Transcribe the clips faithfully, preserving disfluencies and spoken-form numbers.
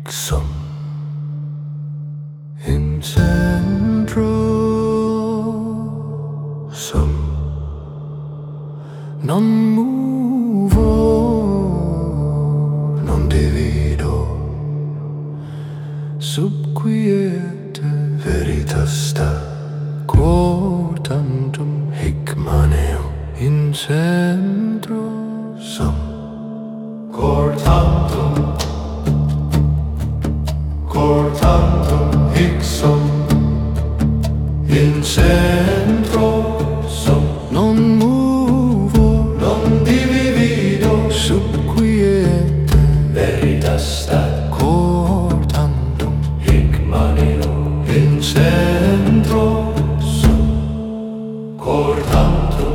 sum in centro sum non muovo, non divido, sub quiete veritas sta, quo tantum hic maneo in centro sum, cor tantum, cor tantum hic sum, in centro sum, non movo, non divido, sub quiete veritas stat, cor tantum hic maneo in centro sum, cor tantum.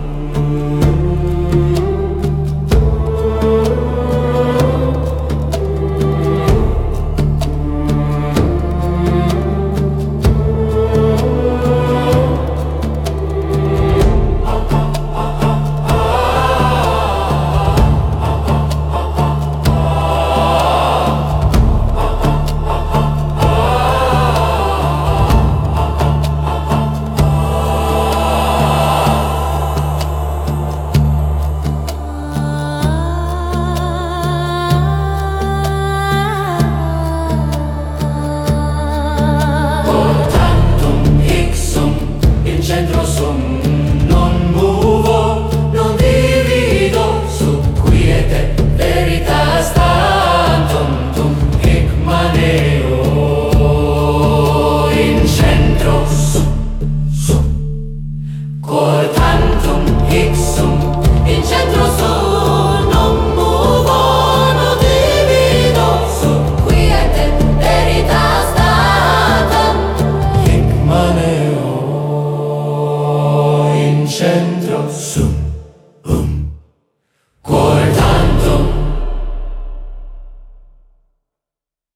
Centro sum, non movo, non divido, sub quiete veritas tantum hic maneo in centro sum, sum, cor tantum hic sum, in centro sum, non movo, non divido, sub quiete veritas tantum hic maneo centro sum.